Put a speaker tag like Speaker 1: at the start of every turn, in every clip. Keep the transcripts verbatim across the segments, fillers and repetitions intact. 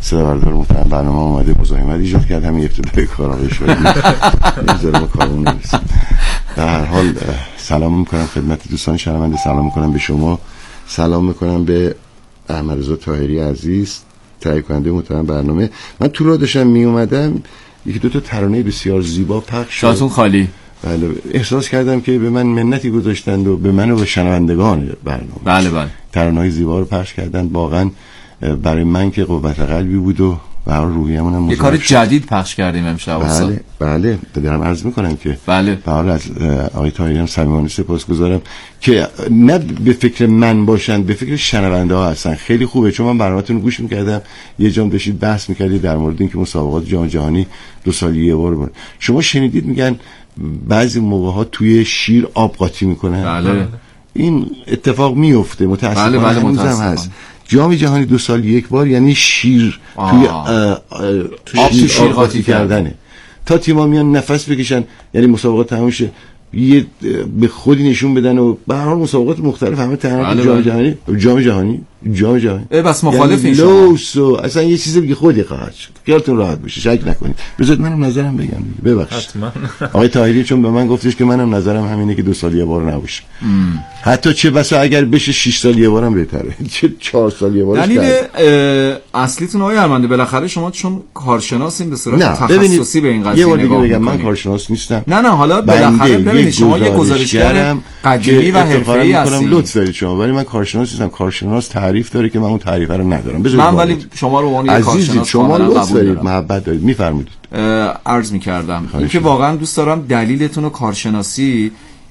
Speaker 1: صدابردار محترم برنامه اومده مزاحمت ایجاد کرد، همین ابتدای کار آقای شایعی نمیذاره کارمون برسیم. در هر حال سلام میکنم خدمت دوستان شنونده، سلام میکنم به شما، سلام میکنم به احمد رضا طاهری عزیز تهیه کننده محترم برنامه. من تو راه داشتم می اومدم یکی دو تا ترانه بسیار زیبا پخش شد.
Speaker 2: شاتون خالی.
Speaker 1: بله، احساس کردم که به من منتی گذاشتند و به من و به شنوندگان برنامه
Speaker 2: بله بله
Speaker 1: ترانه‌های زیبا رو پخش کردن. واقعا برای من که قوت قلبی بود و برای روحیه‌مون هم
Speaker 2: یه کار جدید پخش کردیم امشب.
Speaker 1: بله بله دارم عرض میکنم که
Speaker 2: بله
Speaker 1: به حال از آقای طاهری هم صمیمانه سپاسگزارم که نه به فکر من باشن، به فکر شنونده ها هستن. خیلی خوبه، چون من برنامه‌تون رو گوش میکردم، یه جام داشتید بحث میکردید در مورد اینکه مسابقات جام جهانی دو سال یه بار بود. شما شنیدید میگن بعضی موقع ها توی شیر آب قاطی میکنن؟
Speaker 2: بله
Speaker 1: این اتفاق میفته متاسفانه.
Speaker 2: بله بله
Speaker 1: هنوزم هست. جام جهانی دو سال یک بار یعنی شیر آه. توی آه آه
Speaker 2: شیر, شیر قاطی
Speaker 1: کردنه تا تیم‌ها میان نفس بکشن، یعنی مسابقات تموم شه یه به خودی نشون بدن و به هر حال مسابقات مختلف همه تهران جام جهانی جام جهانی جام جهانی
Speaker 2: بس مخالف این
Speaker 1: شما لوس و اصلا یه چیز دیگه خودی خواهد شد. خیالتون راحت باشه، شک نکنید. بذارید منم نظرم بگم. ببخشید آقای طاهری چون به من گفتش که منم نظرم همینه که دو سال یه بار نباشه. حتی چه بسا اگر بشه شش سال یه بارم بهتره، چه چهار سال یه بارش.
Speaker 2: دلیل اصلیتون آقای ارمنده بالاخره شما چون کارشناسین به صورت تخصصی به این قضیه
Speaker 1: نگاه می‌کنید. یه بار دیگه بگم من کارشناس نیستم.
Speaker 2: نه نه حالا بالاخره ببینید شما یه گزارشگر قدیمی و حرفه‌ای هستید.
Speaker 1: لطف دارید شما، ولی من کارشناس نیستم. کارشناس تعریف داره که من اون تعریف رو ندارم.
Speaker 2: من ولی شما رو اون کارشناس
Speaker 1: شما لطف دارید، محبت دارید، میفرمایید.
Speaker 2: عرض می‌کردم اینکه واقعا دوست دارم دلیلتون رو کارشناسی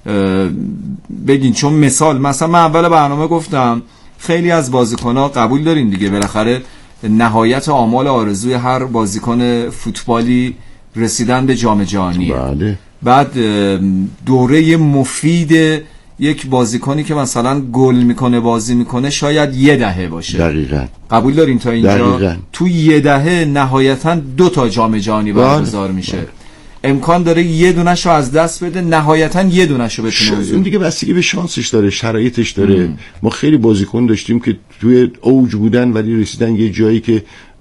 Speaker 2: بگین. چون مثال مثلا من اول برنامه گفتم خیلی از بازیکن‌ها قبول دارین دیگه، بالاخره نهایت آمال آرزوی هر بازیکن فوتبالی رسیدن به جام جهانی.
Speaker 1: بله.
Speaker 2: بعد دوره مفید یک بازیکنی که مثلا گل میکنه بازی میکنه شاید یه دهه باشه.
Speaker 1: دقیقاً.
Speaker 2: قبول دارین تا اینجا؟
Speaker 1: دقیقاً.
Speaker 2: تو یه دهه نهایتاً دو تا جام جهانی برگزار میشه. بله. امکان داره یه دونه‌شو از دست بده، نهایتاً یه دونه‌شو بتونه
Speaker 1: بزنه. این دیگه بستگی به شانسش داره، شرایطش داره. ام. ما خیلی بازیکن داشتیم که توی اوج بودن ولی رسیدن یه جایی که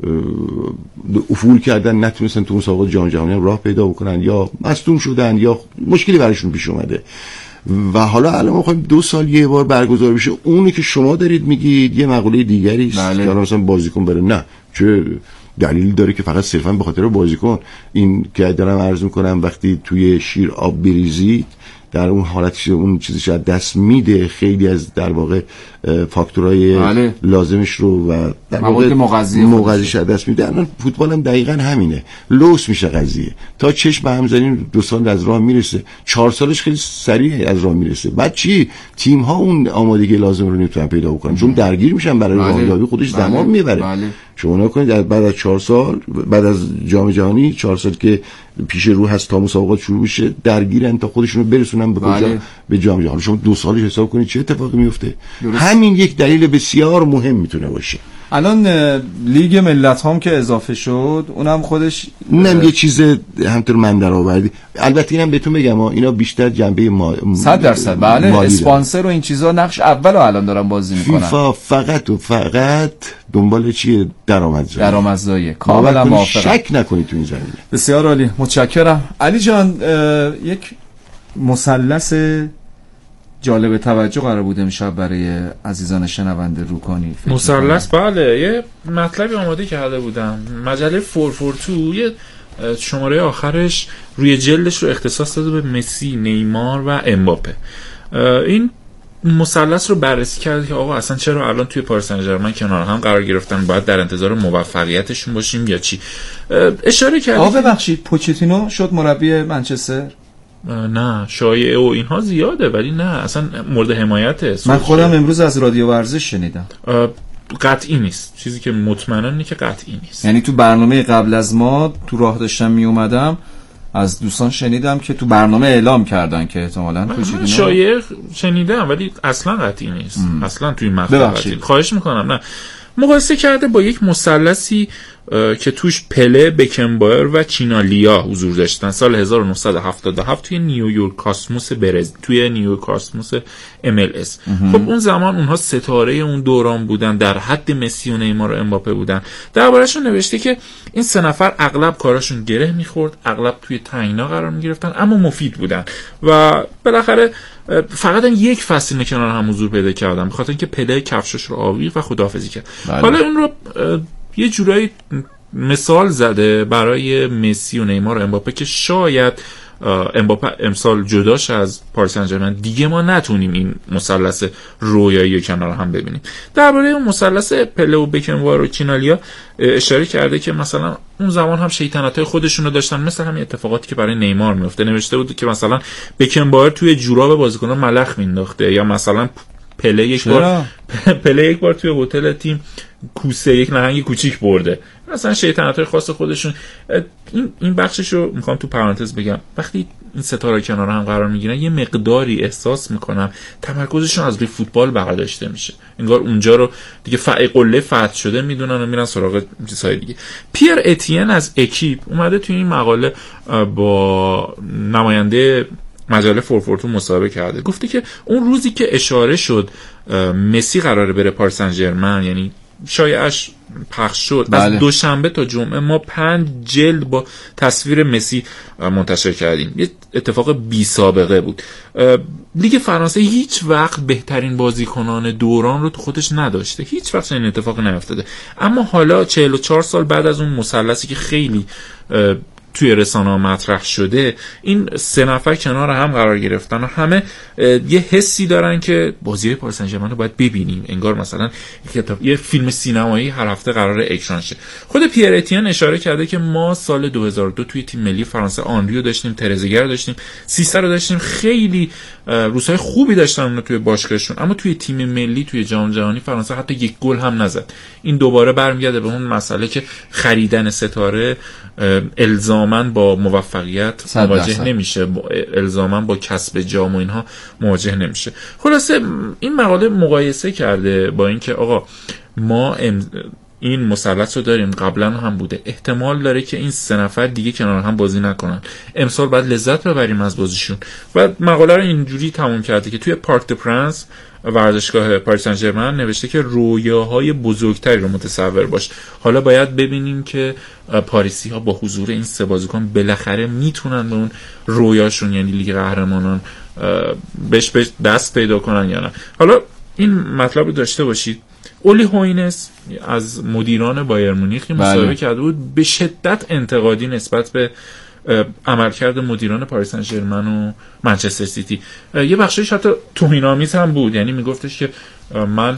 Speaker 1: افول کردن، نتونستن تو مسابقات جام جهانی راه پیدا بکنن، یا مصدوم شدن یا مشکلی براشون پیش اومده. و حالا الان می‌خوایم دو سال یه بار برگزار بشه. اونی که شما دارید میگید یه مقوله دیگری است.
Speaker 2: بله.
Speaker 1: که مثلا بازیکن بره، نه چه دلیل داره که فقط صرفا به خاطر بازیکن. این که دارم عرض میکنم وقتی توی شیر آب بریزید در اون حالت اون چیزش از دست میده، خیلی از در واقع فاکتورهای
Speaker 2: بله.
Speaker 1: لازمش رو و در
Speaker 2: واقع
Speaker 1: مغذیش از دست میده. الان فوتبال هم دقیقاً همینه، لوس میشه قضیه. تا چشم هم زنین دو سال از راه میرسه، چهار سالش خیلی سریع از راه میرسه. بعد چی؟ تیم ها اون آمادگی لازم رو نمیتونن پیدا بکنن، چون درگیر میشن برای
Speaker 2: بله.
Speaker 1: راهیابی، خودش زمان
Speaker 2: بله.
Speaker 1: میبره.
Speaker 2: بله.
Speaker 1: شما نکنید بعد از چهار سال بعد از جام جهانی چهار سال که پیش رو هست تا مسابقات شروع بشه درگیرن تا خودشونو برسونن به کجا؟
Speaker 2: بله.
Speaker 1: به جام جهانی. شما دو سالش حساب کنید چه اتفاقی میفته. همین یک دلیل بسیار مهم میتونه باشه.
Speaker 2: الان لیگ ملت هم که اضافه شد اونم خودش
Speaker 1: اونم یه چیز همطور من در آوردی. البته اینم بهتون بگم اینا بیشتر جنبه ما
Speaker 2: صد درصد بله اسپانسر و این چیزا نقش اولو الان دارن بازی میکنن.
Speaker 1: فیفا فقط و فقط دنبال چیه؟ درآمدزایی.
Speaker 2: درآمدزایی. کاملا موافقم.
Speaker 1: شک نکنید تو این زمینه.
Speaker 2: بسیار عالی، متشکرم. علی جان یک مثلث جالب توجه قرار بود امشب برای عزیزان شنونده رو کنی.
Speaker 3: مثلث بله، یه مطلبی آماده کرده بودم. مجله فور فور تو یه شماره آخرش روی جلدش رو اختصاص داده به مسی، نیمار و امباپه. این مثلث رو بررسی کرده که آقا اصلا چرا الان توی پاریس سن ژرمن کنار هم قرار گرفتن، باید در انتظار موفقیتشون باشیم یا چی؟ اشاره کرد.
Speaker 2: آقا ببخشید پوچتینو شد مربی منچستر؟
Speaker 3: نه شایعه و اینها زیاده ولی نه اصلا مورد حمایته.
Speaker 2: من خودم امروز از رادیو ورزش شنیدم.
Speaker 3: قطعی نیست، چیزی که مطمئنا اینه که قطعی نیست.
Speaker 2: یعنی تو برنامه قبل از ما تو راه داشتم می اومدم از دوستان شنیدم که تو برنامه اعلام کردن که احتمالاً پوچتینو.
Speaker 3: شایعه شنیدم ولی اصلا قطعی نیست. ام. اصلا توی این مطلب قطعی. خواهش میکنم نه مقایسه کرده با یک مثلثی که توش پله، بکنبایر و چینالیا حضور داشتن سال هزار و نهصد و هفتاد و هفت توی نیویورک کاسموس برز توی نیویورک کاسموس ام ال اس. خب اون زمان اونها ستاره اون دوران بودن، در حد مسی و نیمار و امباپه بودن. درباره‌شون نوشته که این سه نفر اغلب کاراشون گره میخورد، اغلب توی تنگنا قرار میگرفتن، اما مفید بودن و بالاخره فقط یک فصل اینا کنار هم حضور پیدا کردن به خاطر اینکه پله کفشش رو آویخت و خداحافظی کرد. بله. حالا اون رو یه جورایی مثال زده برای مسی و نیمار و امباپه که شاید امباپه امسال جداش از پاریس سن ژرمن دیگه ما نتونیم این مثلث رویایی کنار هم ببینیم. درباره اون مثلث پله و بکنبایر و چینالیا اشاره کرده که مثلا اون زمان هم شیطنت‌های خودشونو داشتن، مثل همین اتفاقاتی که برای نیمار میفته. نوشته بود که مثلا بکنبایر توی جوراب بازیکن‌ها ملخ مینداخته، یا مثلا پله یک بار پله یک بار توی هتل تیم کوسه یک نهنگ کوچیک برده. مثلا شیطنت‌های خاص خودشون. این این بخششو میخوام تو پرانتز بگم، وقتی این ستاره کنار هم قرار میگیرن یه مقداری احساس میکنم تمرکزشون از روی فوتبال برداشته میشه، انگار اونجا رو دیگه فعی قله فتح شده میدونن و میرن سراغ چیزهای دیگه. پیر اتین از اکیپ اومده توی این مقاله با نماینده مجله فورفورتو مصاحبه کرده، گفته که اون روزی که اشاره شد مسی قراره بره پاریس سن ژرمن، یعنی شایعش پخش شد، بله. از دوشنبه تا جمعه ما پنج جلد با تصویر مسی منتشر کردیم. یه اتفاق بی سابقه بود. لیگ فرانسه هیچ وقت بهترین بازیکنان دوران رو تو خودش نداشته، هیچ وقت این اتفاق نیفتاده، اما حالا چهل و چهار سال بعد از اون مثلثی که خیلی توی رسانه‌ها مطرح شده، این سه نفر کنار هم قرار گرفتن و همه یه حسی دارن که بازی پاریس سن ژرمن رو باید ببینیم، انگار مثلا یه فیلم سینمایی هر هفته قراره اکران شه. خود پیر اتین اشاره کرده که ما سال دو هزار و دو توی تیم ملی فرانسه آنریو داشتیم، ترزگر داشتیم، سیسه رو داشتیم، خیلی روزهای خوبی داشتن اون توی باشگاهشون، اما توی تیم ملی توی جام جهانی فرانسه حتی یک گل هم نزد. این دوباره برمیگرده به اون مسئله که خریدن ستاره الزاماً با موفقیت مواجه نمیشه، الزاماً با کسب جام و اینها مواجه نمیشه. خلاصه این مقاله مقایسه کرده با اینکه آقا ما این مثلث رو داریم، قبلا هم بوده، احتمال داره که این سه نفر دیگه کنار هم بازی نکنن، امسال باید لذت ببریم از بازیشون. و مقاله رو اینجوری تموم کرده که توی پارک د پرنس ورزشگاه پاریس سن ژرمن نوشته که رویاهای بزرگتری رو متصور باش، حالا باید ببینیم که پاریسی ها با حضور این سه بازیکن بالاخره میتونن به اون رویاشون یعنی لیگ قهرمانان بهش بهش دست پیدا کنن یا نه. حالا این مطلب رو داشته باشید. اولی هوینس از مدیران بایر مونیخ مصاحبه کرده بود، به شدت انتقادی نسبت به عملکرد مدیران پاریس سن ژرمن و منچستر سیتی. یه بخشش حتی توهین‌آمیز هم بود، یعنی میگفتش که من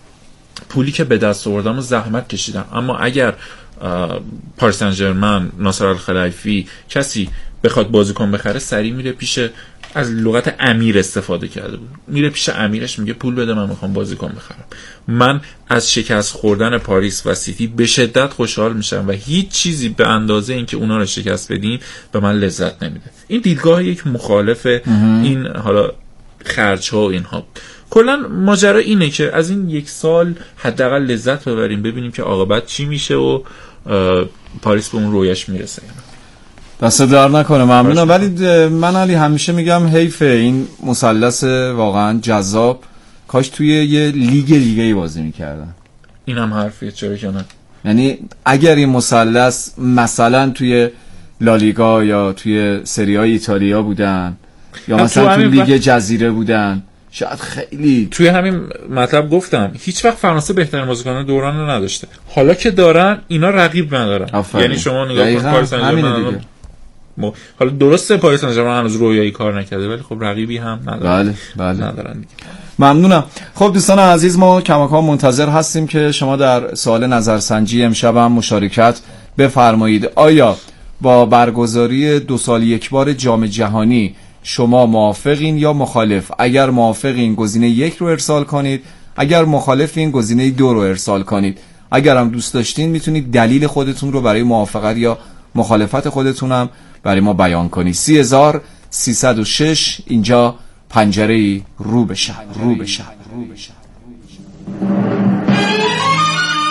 Speaker 3: پولی که به دست آوردم و زحمت کشیدم، اما اگر پاریس سن ژرمن، ناصر الخلایفی کسی بخواد بازیکن بخره سری میره پیش، از لغت امیر استفاده کرده بود، میره پیش امیرش میگه پول بده من میخوام بازیکن بخرم. من از شکست خوردن پاریس و سیتی به شدت خوشحال میشم و هیچ چیزی به اندازه اینکه اونا رو شکست بدیم به من لذت نمیده. این دیدگاه یک مخالف این حالا خرج ها و اینها. کلا ماجرا اینه که از این یک سال حداقل لذت ببریم، ببینیم که عاقبت چی میشه و پاریس به اون رویاش میرسه.
Speaker 2: دست در نکنه، ممنونم. ولی من علی همیشه میگم حیفه این مثلث واقعا جذاب، کاش توی یه لیگ دیگه‌ای بازی میکردن.
Speaker 3: اینم حرفیه، چرا که نه؟
Speaker 2: یعنی اگر این مثلث مثلا توی لالیگا یا توی سری های ایتالیا بودن یا مثلا توی لیگ جزیره بودن شاید خیلی.
Speaker 3: توی همین مطلب گفتم هیچ وقت فرانسه بهترین بازیکنان دوران رو نداشته، حالا که دارن اینا رقیب ندارن.
Speaker 2: افرین.
Speaker 3: یعنی شما نگاه کن پاریس سن ژرمن، حالا درسته پاریس سن ژرمن هنوز رویایی کار نکرده ولی خب رقیبی هم ندارن.
Speaker 2: بله بله
Speaker 3: ندارن دیگه.
Speaker 2: ممنونم. خب دوستان عزیز، ما کماکان منتظر هستیم که شما در سوال نظرسنجی امشب هم مشارکت بفرمایید. آیا با برگزاری دو سال یک بار جام جهانی شما موافقین یا مخالف؟ اگر موافقین گزینه یک رو ارسال کنید، اگر مخالفین گزینه دو رو ارسال کنید. اگر هم دوست داشتین میتونید دلیل خودتون رو برای موافقت یا مخالفت خودتون هم برای ما بیان کنید. سی هزار سیصد و شش اینجا پنجره رو به شهر، رو به شهر، رو به شهر.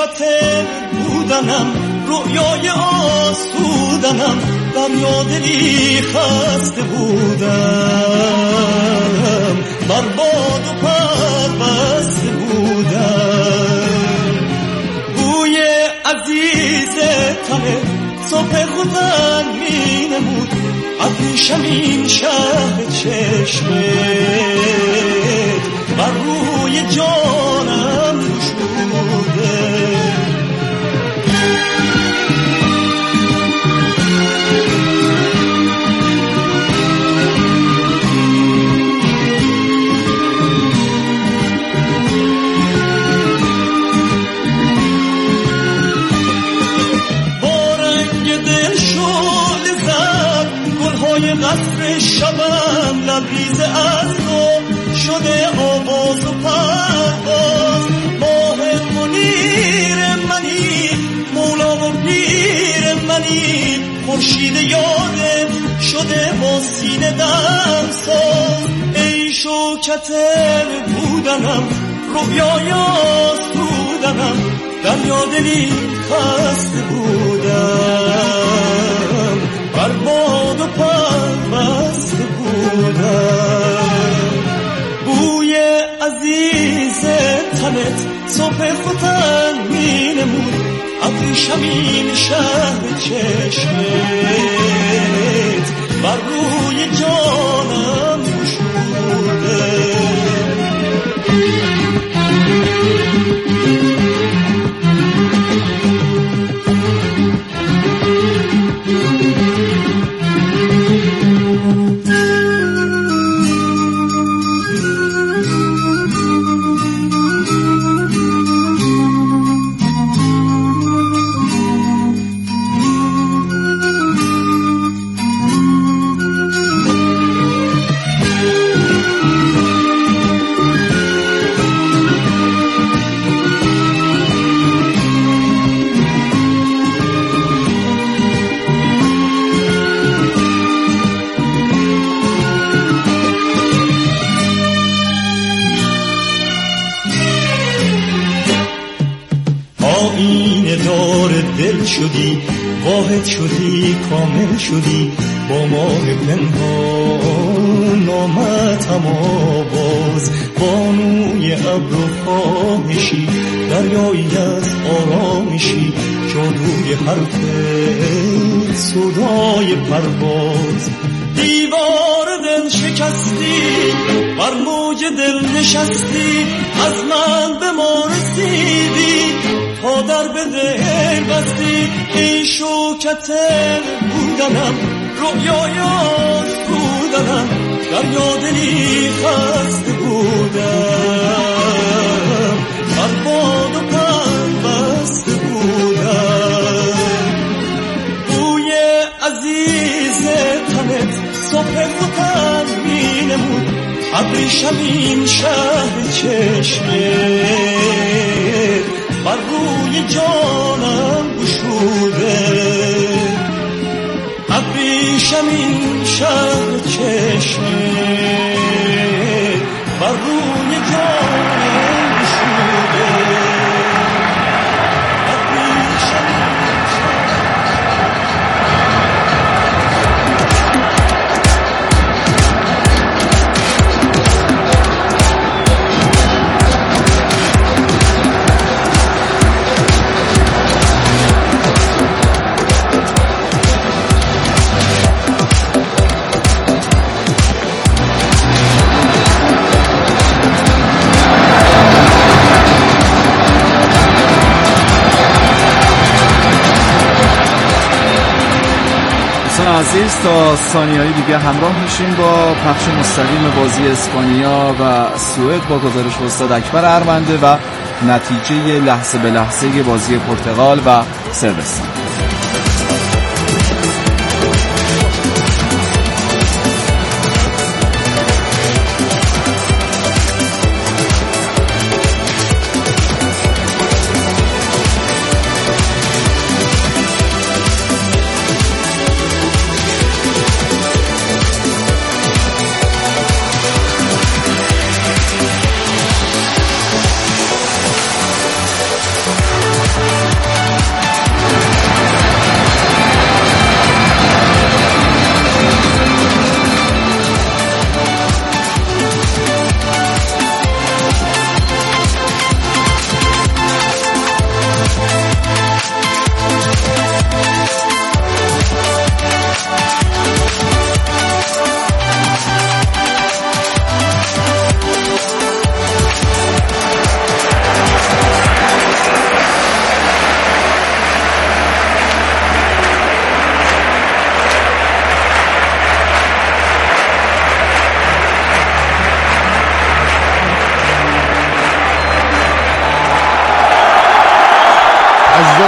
Speaker 4: شوکت بودنم، رویای آسودنم، دریا دلی خسته بودم، بر باد و پر بسته بودم. بوی عزیز تنه صبح خودن می نمود، ابریشم این شهر چشمت بر روی جانم گشوده. قصر شبم لبریز از تو شده آواز و پرواز، ماه منیر منی، مولا و پیر منی، خورشید یادم شده با سینه دم ساز. ای شوکت بودنم، رویای آسودنم، دریا دلی خسته بودم، بر باد و پر بسته بودم. بوی عزیز تنت صبح خودن می نمود، ابریشم این شهر چشمت بر روی جانم گشوده. دل شدی، واحد شدی، کامل شدی، با ماه پنهان نامت هم آواز، بانوی ابر و خواهشی، دریایی از آرامشی، جادوی حرفت صدای پرواز. دیوار دل شکستی، بر موج دل نشستی، از من به ما رسیدی، تا در به دل بستی. ای شوکت بودنم، رویای آسودنم، دریا دلی خسته بودم، بر باد و پر بسته بودم. بوی عزیز تنت صبح خودن می نمود، ابریشم این شهر چشمت بر روی جانم گشوده. ابریشم این شهر چشمت بر روی جانم گشوده.
Speaker 2: عزیز تا ثانیه‌ای دیگه همراه میشیم با پخش مستقیم بازی اسپانیا و سوئد با گزارش استاد اکبر ارمنده و نتیجه لحظه به لحظه بازی پرتغال و صربستان.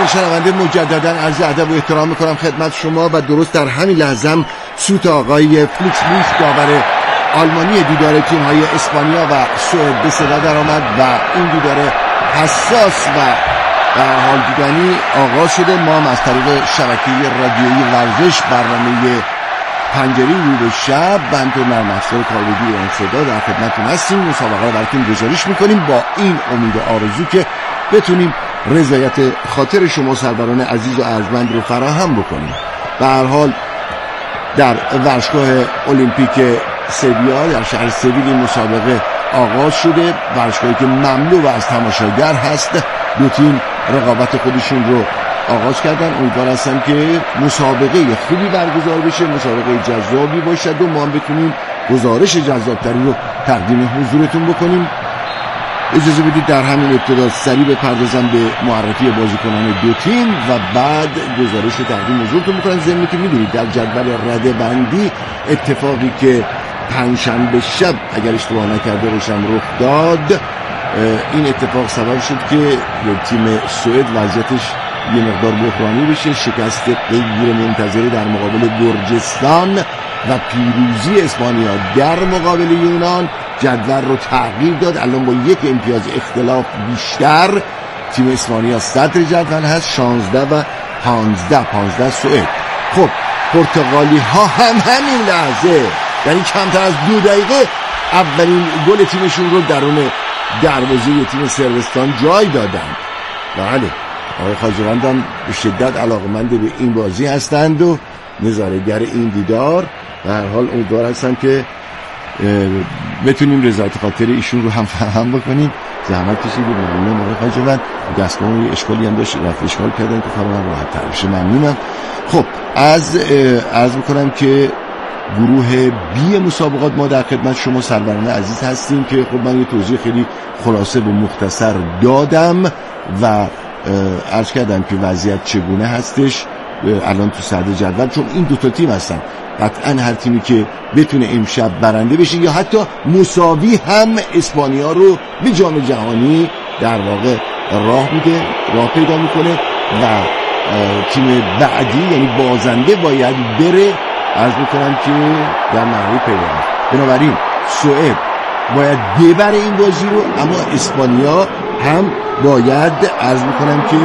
Speaker 1: شنونده مجددا عرض ادب و احترام میکنم خدمت شما و درست در همین لحظه هم سوت آقای فلیکس بوش داور آلمانی دیدار تیم های اسپانیا و سوئد به صدا در آمد و این دیدار حساس و در حال دیدنی آغاز شده. ما هم از طریق شبکه رادیویی ورزش برنامه پنجره رو به شب و همطور نرم افزار کاربردی ایران صدا در خدمتتون هستیم. مسابقه رو براتون گزارش میکنیم با این امید و آرزو که بتونیم رضایت خاطر شما سروران عزیز و ارجمند رو فراهم بکنیم. به هر حال در ورزشگاه المپیک سویا در شهر سویل این مسابقه آغاز شده، ورزشگاهی که مملو و از تماشاگر هست. دو تیم رقابت خودشون رو آغاز کردن. امیدوار هستم که مسابقه خوبی برگزار بشه، مسابقه جذابی باشه و ما هم بتونیم گزارش جذابتری رو تقدیم حضورتون بکنیم. اجازه بدید در همین ابتدا سریع بپردازم به معرفی بازیکنان دو تیم و بعد گزارش رو تقدیم حضورتون بکنم. ضمن که میدونید در جدول رده بندی اتفاقی که پنجشنبه شب اگر اشتباه نکرده باشم رخ داد، این اتفاق سبب شد که تیم سوئد وضعیتش یه مقدار بحرانی بشه. شکست غیر منتظره در مقابل گرجستان و پیروزی اسپانیا در مقابل یونان جدول رو تغییر داد. الان با یک امتیاز اختلاف بیشتر تیم اسپانیا صدر جدول هست، شانزده و پانزده پانزده سوئد. خب پرتغالی ها هم همین لحظه یعنی کمتر از دو دقیقه اولین گل تیمشون رو درون دروازه تیم صربستان جای دادن. بله آقای خاجوند هم به شدت علاقمند به این بازی هستند و نظاره‌گر این دیدار. به هر حال امیدوار هستم که بتونیم رضایت خاطر ایشون رو هم فراهم بکنیم. زحمت کشیدید، ممنونم آقای خاجوند. دستمون اشکالی هم داشت رفت اشکال کردن که کارم راحت تر بشه. ممنونم. خب از عرض میکنم که گروه بی مسابقات ما در خدمت شما سروران عزیز هستیم که خب من یه توضیح خیلی خلاصه و مختصر دادم و عرض کردم که وضعیت چگونه هستش الان تو صدر جدول، چون این دوتا تیم هستن. قطعا هر تیمی که بتونه امشب برنده بشه یا حتی مساوی هم اسپانیا رو به جام جهانی در واقع راه میده، راه پیدا میکنه و تیم بعدی یعنی بازنده باید بره. عرض میکنم که در نهایی پیدا. بنابراین سوئد باید ببره این بازی رو، اما اسپانیا هم باید عرض میکنم که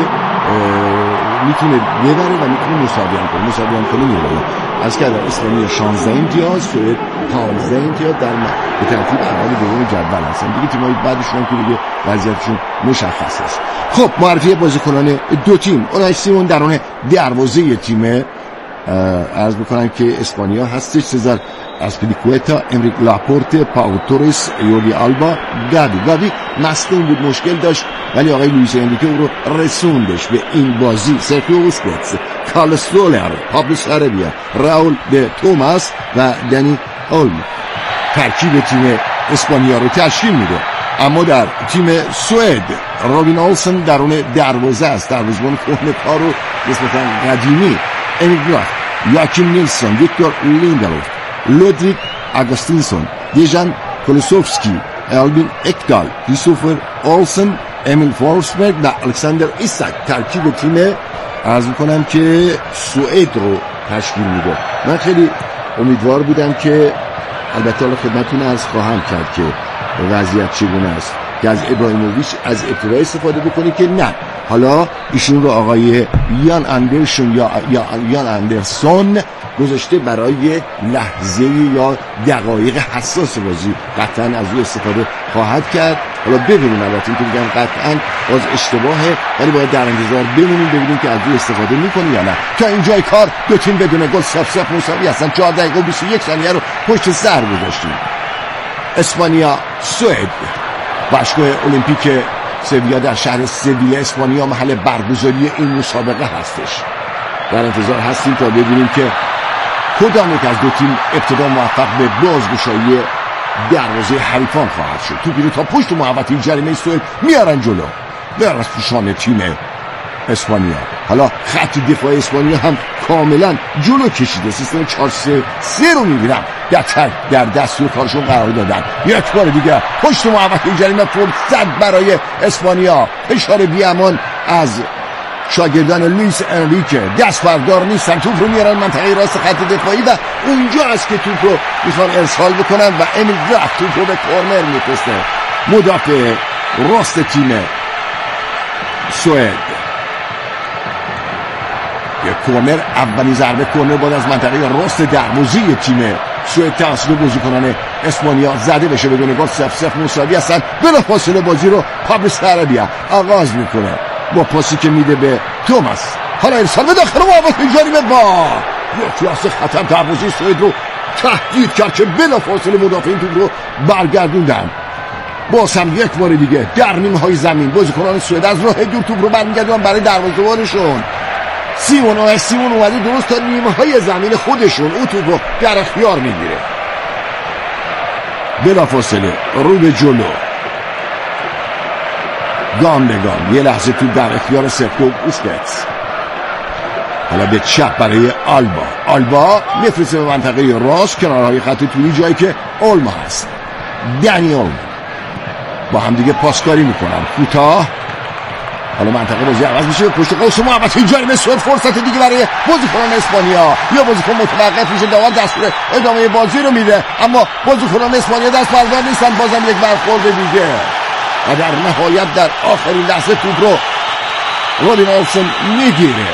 Speaker 1: میتونه ببره و میتونه مساوی هم کنه. مساوی هم کنه میبره. از که در اسپانیا شانزده امتیاز، سوئد پانزده امتیاز در به ترتیب اول دوم جدول هستن. دیگه تیم‌های بعدشون هم که دیگه وضعیتشون مشخص است. خب معرفی بازیکنان دو تیم. اونای سیمون درون دروازه تیم عرض میکنم که اسپانیا هستش. سزار اسپلیکوئتا، امریک لاپورت، پاو تورس، یولی آلبا، گاوی. گاوی مصدوم بود، مشکل داشت ولی آقای لوئیس انریکه او رو رسوندش به این بازی. سرخیو بوسکتس، کارلوس سولر، پابلو سارابیا، راول د توماس و دنی اولم ترکیب تیم اسپانیا رو تشکیل میده. اما در تیم سوئد رابین اولسن درون دروازه است، دروازه‌بان کهنه‌کار و نسبتاً قدیمی. امیل گراف، یاکیم نیلسون، ویکتور لیندلوف، لودویگ آگوستینسون، دیژان کولوسوفسکی، الوین اکدال، کریستوفر اولسن، امیل فورسبرگ و الکساندر ایساک ترکیب تیم عرض میکنم که سوئد رو تشکیل میده. من خیلی امیدوار بودم که البته حالا خدمتتون عرض خواهم کرد که وضعیت چگونه است که از ابراهیموویچ از ابتدا استفاده بکنی که نه، حالا ایشون رو آقای یان اندرسون یا یان اندرسون گذاشته برای لحظه یا دقایق حساس بازی. قطعا از او استفاده خواهد کرد. حالا ببینیم، البته این که میگم قطعا باز اشتباهه ولی باید در انتظار بمونیم ببینیم که از او استفاده میکنه یا نه. تا اینجای کار دو تیم بدون گل صاف صاف مساوی هستن. چهار دقیقه و بیست و یک ثانیه رو پشت سر گذاشتیم. اسپانیا سوئد، باشگاه المپیک سویا در شهر سویا اسپانیا محل برگزاری این مسابقه هستش. در انتظار هستیم تا ببینیم که کدام یک از دو تیم ابتدا موفق به بازگشایی دروازه حریفان خواهد شد. توپی رو تا پشت محوطه جریمه سوئد میارن جلو، میارن از پیشان تیم اسپانیا. حالا خط دفاع اسپانیا هم کاملا جلو کشیده. سیستم چهار سه سه رو میبینم در تر در دستور کارشون قرار دادن. یک بار دیگه پشت محوطه جریمه فرصت برای اسپانیا. اشاره بیامان از شاگردان لوئیس انریکه دست بردار نیستن، توپ رو میارن منطقه راست خط دفاعی و اونجا است که توپ رو میخوان ارسال بکنن و امیل گراف توپ رو به کورنر میفرسته. مدافع راست تیم سوئد. یک کورنر، اولین ضربه کورنر بعد از منطقه راست دروازه تیم سوئد توسط بازیکنان اسپانیا زده بشه بدون گل. صفر صفر مساوی هستن. بلافاصله بازی رو پابلو سارابیا آغاز میکنه با پاسی که میده به توماس. حالا ارسال به داخل محوطه جریمه با یک راست خطر دروازه سوئد رو تهدید کرد که بلافاصله مدافعین توپ رو برگردوندن. باز هم یک بار دیگه در نیمه های زمین بازیکنان سوئد از راه دور توپ رو برمیگردونن برای دروازه‌بانشون. سیمون سیمون اومده درست تا نیمه های زمین خودشون اون توپ رو در اختیار میگیره. بلافاصله رو به جلو، گام به گام، یه لحظه توپ در اختیار سرخیو بوسکتس. حالا به چپ برای آلبا. آلبا میفرسته به منطقه راست کنارهای خط توی جایی که اولما هست. دنیل با هم دیگه پاسکاری میکنن کوتاه. حالا منطقه بازی عوض میشه، پشت قوس محوطه جریمه سوئد فرصت دیگه برای بازیکنان اسپانیا. یا بازیکن متوقف میشه، داور دستور ادامه بازی رو میده، اما بازیکنان اسپانیا دست بردار نیستن. بازم یک برخورد دیگه و در نهایت در آخرین لحظه توپ رو رابین اولسن میگیره.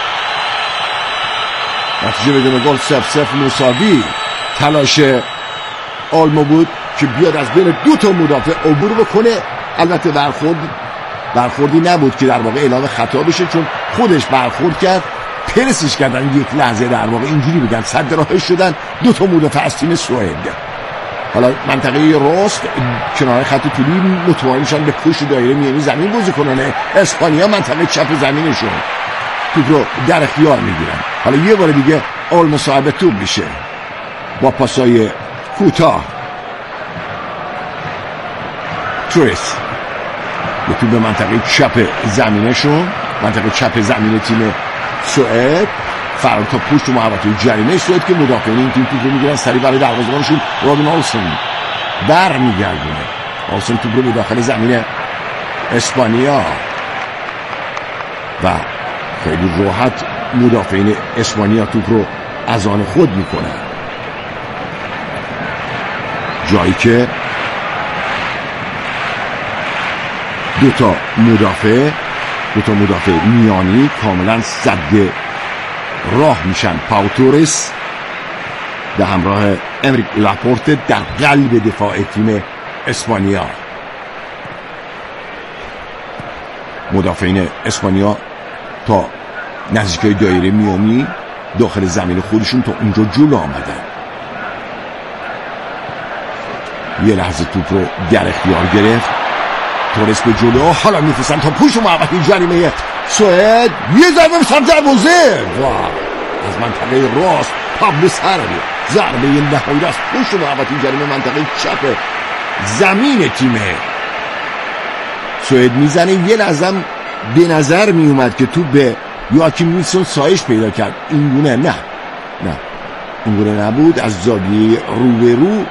Speaker 1: نتیجه بدون گل صفر صفر مساوی. تلاش آلما بود که بیاد از بین دو تا مدافع عبور بکنه. البته برخورد برخوردی نبود که در واقع اعلام خطا بشه، چون خودش برخورد کرد، پرسش کردن یک لحظه در واقع اینجوری بگن صد راهش شدن دو تا مدافع از تیم سوئد. حالا منطقه راست کنار خط طولی متوجه میشن به پشت دایره میانی زمین بازیکنان اسپانیا. منطقه چپ زمینشون توپ رو در اختیار میگیرن. حالا یه بار دیگه اولما صاحب توپ میشه با پاسای کوتاه. تریس به توپ به منطقه چپ زمینشون، منطقه چپ زمین تیم سوئد، فرار تا پشت محوطه جریمه سوئد که مدافعین این تیم توپ رو میگیرن سریع برای دروازه‌بانشون. رابین اولسن بر میگردونه. اولسن توپ رو به داخل زمین اسپانیا و خیلی راحت مدافعین اسپانیا توپ رو از آن خود میکنن، جایی که دو تا مدافع دو تا مدافع میانی کاملا سد راه میشن. پاو تورس به همراه امریک لاپورت در قلب دفاع تیم اسپانیا. مدافعین اسپانیا تا نزدیکای دایره میانی داخل زمین خودشون تا اونجا جلو آمدن. یه لحظه توپ رو در اختیار گرفت تورس به جلو. حالا میفرستن تا پشت محوطه جریمه سوئد. یه ضربه به سمت دروازه از منطقه راست. پابلو سارابیا ضربه نهایی از پشت محوطه جریمه منطقه چپ زمین تیم سوئد میزنه. یه لحظه به نظر میومد که توپ به یواکیم نیلسون سایش پیدا کرد. اینگونه نه نه اینگونه نبود. از زاویه رو به رو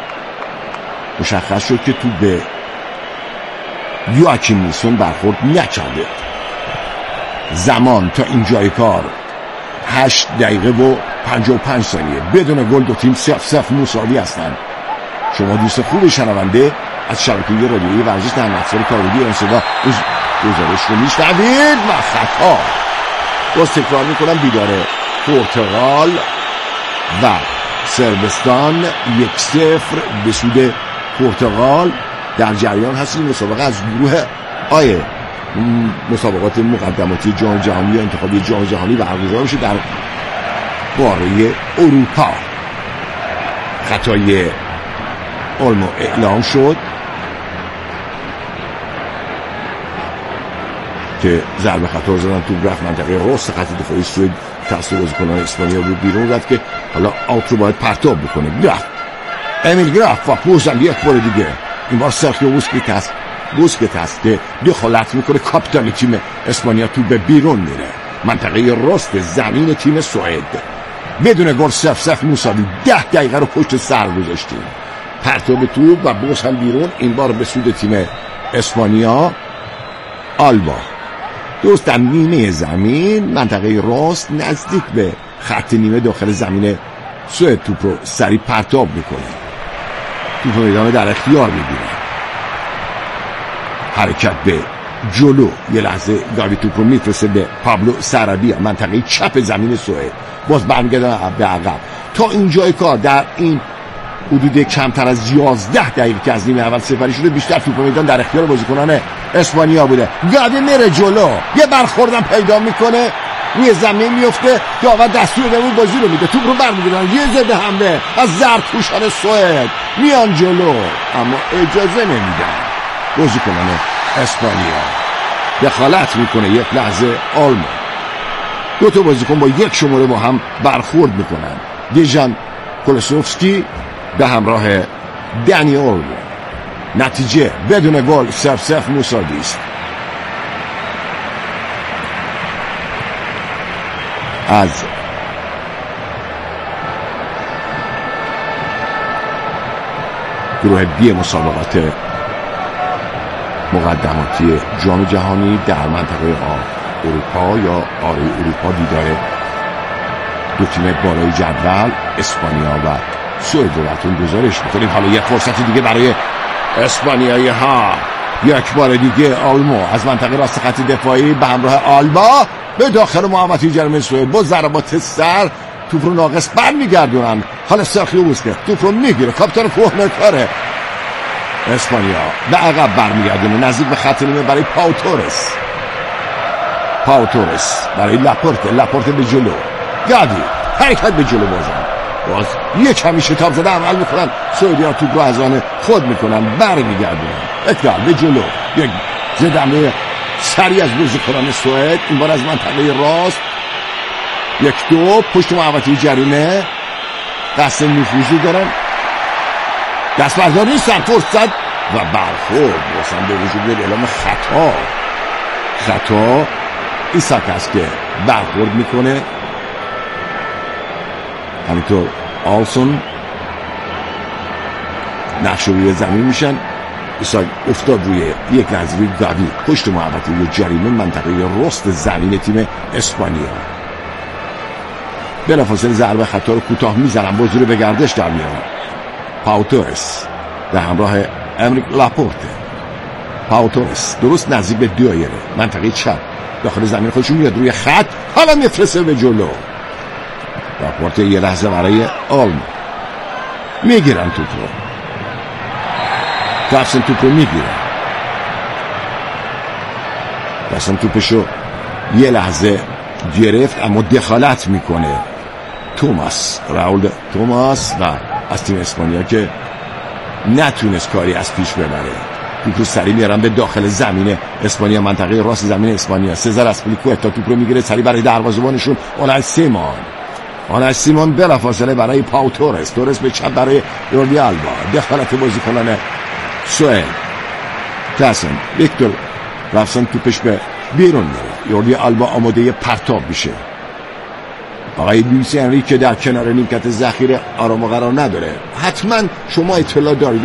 Speaker 1: مشخص شد که توپ به یواکیم نیلسون برخورد نکرده. زمان تا اینجای کار هشت دقیقه و پنجاه و پنج ثانیه. بدون گل دو تیم صفر صفر مساوی هستند. شما دوست خوب شنونده از شبکه رادیویی ورزش در افزار کاربردی انصدا گزارش رو میشنوید و خطا باز تکرار میکنم بیدار پرتغال و سربستان یک صفر به سود پرتغال. در جریان هستیم مسابقه از گروه آیه مسابقات مقدماتی جام جهانی یا انتخابی جام جهانی برگزار میشه در قاره اروپا. خطای اولما اعلام شد که ضربه خطا زدن، توپ رفت منطقه راست خط دفاعی سوئد توسط بازیکنان اسپانیا بود بیرون رفت که حالا آوت رو باید پرتاب بکنه. گراف امیل گراف و پوزم یک بار دیگه این بار سرخیو بوسکت هست بوسکت هست که دخالت میکنه. کاپیتان تیم اسپانیا تو به بیرون میره منطقه راست زمین تیم سوئد. بدون گل صفر صفر مساوی. ده دقیقه رو پشت سر گذاشتیم. پرتاب توپ و باز هم بیرون، این بار به سود تیم اسپانیا. آلبا درست در نیمه زمین منطقه راست نزدیک به خط نیمه داخل زمین سوئد توپ رو سریع پرتاب میکنه. توپ رو میدانه در اختیار میگیره، حرکت به جلو، یه لحظه گاوی توپ رو میفرسته به پابلو سرابیا منطقه چپ زمین سوئد، باز برمیگردن به عقب. تا اینجای کار در این حدود کمتر از یازده دقیقه که از نیمه اول سپری شده بیشتر توپ میدان در اختیار بازیکنان اسپانیا بوده. گاوی میره جلو، یه برخوردم پیدا میکنه، روی زمین میفته، داور دستور بهمون بازی رو میده، توپ رو برمیگردن، یه ضد حمله از زرتوشان سوئد میان جلو اما اجازه نمیدن. بازیکنان اسپانیا دخالت میکنه. یک لحظه آلمان، دو تا بازیکن با یک شماره با هم برخورد میکنن. دیژان کولوسوفسکی به همراه دنی اولمو. نتیجه بدون گل صفر صفر مساوی است. از گروه بی مسابقات مقدماتی جام جهانی در منطقه اروپا یا آره اروپا دیدار دو تیم بالای جدول اسپانیا و سوئد رو براتون گزارش می‌کنیم. حالا یک فرصت دیگه برای اسپانیایی ها، یک بار دیگه آلمو از منطقه راست خط دفاعی به همراه آلبا به داخل محوطه جرمه سوئد با ضربات سر توپ رو ناقص برمیگردونن. حالا سرخیو بوسکت توپ رو میگیره، کاپیتان کوهنکاره اسپانیا به عقب برمیگردونه نزدیک به خط نیمه برای پاو تورس. پاو تورس برای لاپورته، لاپورته به جلو، گادی حرکت به جلو، بازم باز یک کمی شتاب زده عمل میکنن سوئدی‌ها، توپ رو از آن خود میکنن برمیگردونن. اکدال به جلو، یک زدمه سریع از بازیکنان سوئد، این بار از منطقه راست، یک دو پشت محوطه جریمه، دست نفوذی دارن، دست بردار نیستن، فرصت و برخورد واسه به وجود بیاد اعلام خطا. خطا ایساک است که برخورد میکنه، همینطور آلسون نقش روی زمین میشن. ایساک افتاد روی یک لحظه روی گاوی پشت محوطه جریمه منطقه راست زمین تیم اسپانیا. بلافاصله ضربه خطا رو کوتاه میزنن، بازی رو به گردش در میارن. پاو تورس به همراه امریک لاپورته. پاو تورس درست نزدیک به دایره منطقه چپ داخل زمین خودشون میاد روی خط، حالا میفرسته به جلو. لاپورته یه لحظه برای آلمان میگیرن توپ رو، دفسن توپ رو میگیرن، دفسن توپشو یه لحظه گرفت اما دخالت میکنه توماس، راول توماس و از تیم اسپانیا که نتونست کاری از پیش ببره. توپ رو سریع میارن به داخل زمین اسپانیا، منطقه راست زمین اسپانیا. سزار اسپلیکوئتا توپ رو میگیره سریع برای دروازه‌بانشون اونای سیمون. اونای سیمون بلافاصله برای پاو تورس، تورس به چپ برای یوردی آلبا. دخالت بازیکنان سوئد. کاسن ویکتور رفتن توپش به بیرون میره. یوردی آلبا آماده پرتاب میشه. آقای لوئیس انریکه در کنار نیمکت ذخیره آرام و قرار نداره. حتما شما اطلاع دارید